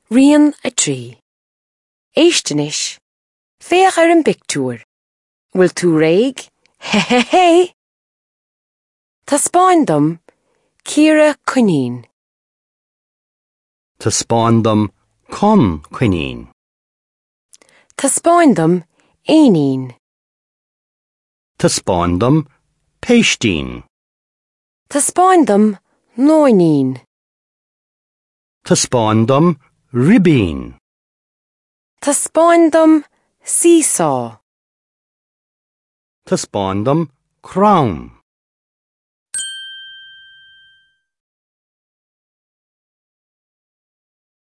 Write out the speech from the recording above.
Rian a trí. Éistenis, féach ar an bictúr. Bhfuil tú réig? He he he! Tá spáin dom, Ciara Cuineen. Tá spáin dom, Con Cuineen. Tá spáin dom, Éineen. Tá spáin dom, Peistín. Tá spáin dom, Nóineen. Tá spáin dom, Ribín. Tá spáin dom, Seesaw. Tá spáin dom, Craun.